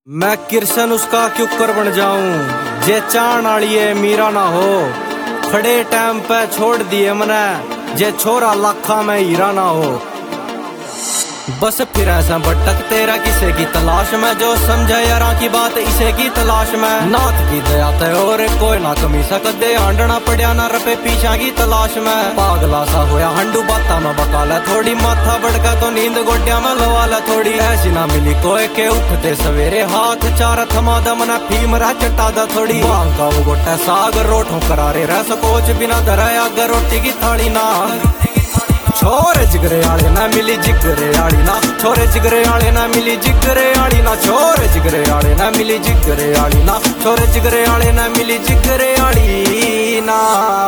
मैं कृष्ण उसका क्यों कर बन जाऊं जे चाण आलिए मीरा ना हो। खड़े टाइम पे छोड़ दिए मने जे छोरा लाखा में हीरा ना हो। बस फिर ऐसा भटक तेरा किसे की तलाश में जो समझे यारा की बात इसे की तलाश में। नाथ की दया ते और कोई ना कमी सकते हांडना पड़िया ना रपे पीछा की तलाश में। पागला सा होया हंडू बाता में बकाला थोड़ी माथा बढ़का तो नींद गोड्या में लवाला थोड़ी। ऐसी ना मिली कोई के उठते सवेरे हाथ चार थमा दमना फीमरा चटा दा थोड़ी। बांका वो गोटा साग रोठों करारे रह सकोच बिना धराया अगर रोटी की थाली ना। छोरे जिगरे आले ना मिली जिगरे आली ना। छोरे जिगरे आले ना मिली जिगरे आली ना। छोरे जिगरे आले ना मिली जिगरे आली ना। छोरे जिगरे आले ना मिली जिगरे आली ना।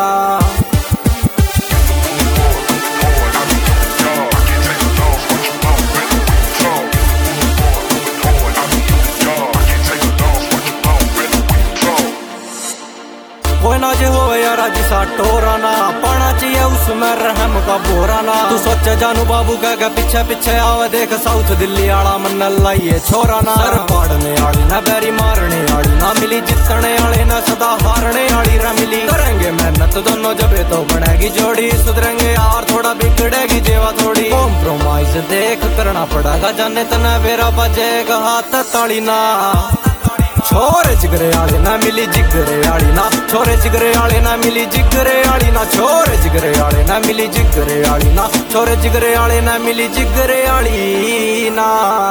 कोई ना जे हो यारा जिसा टोराना पाना चाहिए उसमें रहम का बोराना। तू सोचे जानू बाबू कह पीछे पीछे आवे देख साउथ दिल्ली आला मन लाइए छोराना। सर पाड़ने आली ना बैरी मारने आली ना मिली जितने आले ना सदा हारने आली रा मिली। करेंगे मेहनत दोनों जबे तो बनेगी जोड़ी सुधरेंगे यार थोड़ा बिगड़ेगी जेवा थोड़ी। कॉम्प्रोमाइज देख करना पड़ेगा जाने तना बेरा बजेगा हाथ ताली ना। छोरे जिगरे आले ना मिली जिगरे आली ना। छोरे जिगरे आले ना मिली जिगरे आली ना। छोरे जिगरे आले ना मिली जिगरे आली ना। छोरे जिगरे आले ना मिली जिगरे आली ना।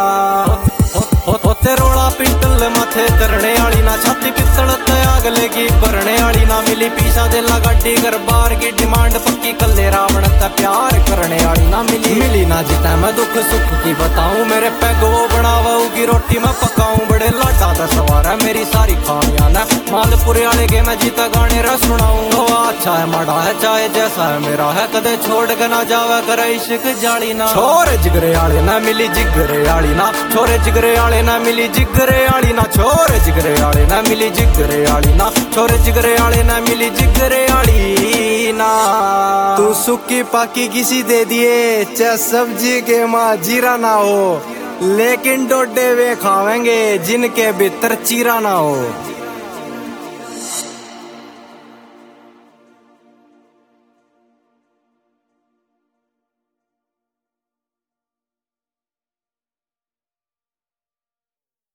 होते रोड़ा पिस्टल माथे धरने आली ना। छाती पिस्तल आग लेगी भरने आली ना मिली। पीछा दिला गड्डी घर बार की डिमांड पक्की कल्ले रावण का प्यार करने आली ना मिली। मिली ना जिता मैं दुख सुख की बताऊं मेरे पैग वो बनावाऊ की रोटी मैं पकाऊं। बड़े लाडा दा सवार है मेरी सारी खानियां ना। मालपुरे आले के मैं जीता गाने रा सुनाऊं। तो अच्छा है माड़ा है चाहे जैसा है मेरा है कदे छोड़ के ना जावे करे इश्क जाली ना। छोरे जिगरे आले ना मिली जिगरे आली ना। छोरे जिगरे आले ना मिली जिगरे आली ना। छोरे जिगरे आले ना मिली जिगरे आली ना। छोरे जिगरे आले ना मिली जिगरे आली ना। तू सुक्की पाकी किसी दे दिए चाहे सब्जी के माँ जीरा ना हो। लेकिन डोडे वे खावेंगे जिनके भीतर चीरा ना हो।